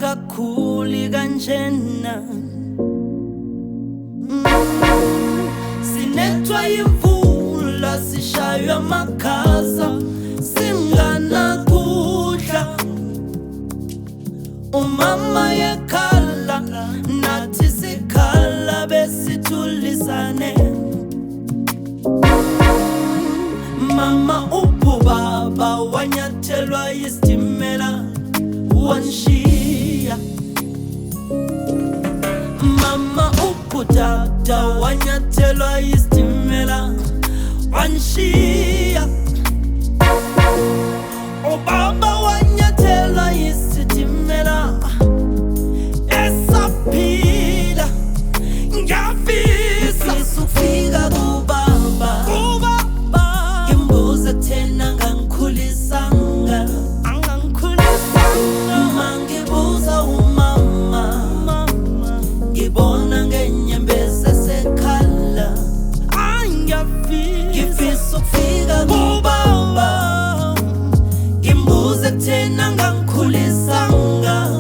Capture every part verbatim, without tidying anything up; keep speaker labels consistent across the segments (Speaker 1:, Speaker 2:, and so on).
Speaker 1: kakhulu kanjena. Sinethwa imvula sishaywa amakhaza singanakudla. Umama yekhala nathi sikhala besithulisane. Mama ubaba wanyathelwa yisitimela wanshiya. Mama ubutata wanyathelwa yisitimela wanshiya. Obaba wanyathelwa yisitimela esaphila. Ngiyafisa ukufika kubaba, ngimbuze thena ngangikhulisanga. Mangibuza umama, ngibona ngenyembezi esekhala. Ngifisa ukufika kubaba, ngimbuze thena ngangikhulisanga.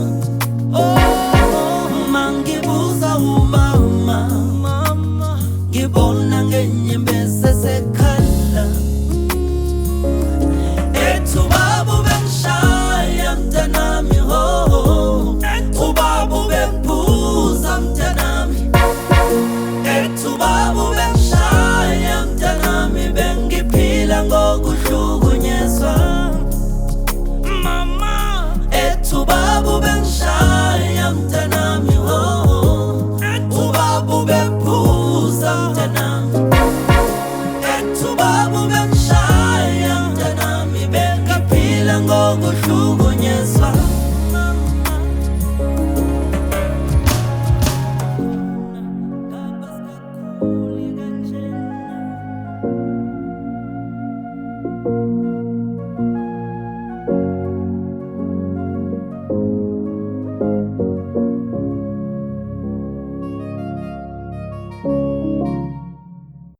Speaker 1: Mangibuza umama, ngibona ngenyembezi esekhala. Ethu baba ubengishaya mntanami ho, ubaba ubengiphuza mntanami. Ethu baba ubengishaya mntanami, bengiphila ngokuhlukunyezwa. Mama, ethu baba ubengishaya mntanami ho, ubaba ubengiphuza mntanami. Ethu baba ubengishaya mntanami, bengiphila ngokuhlukunyezwa.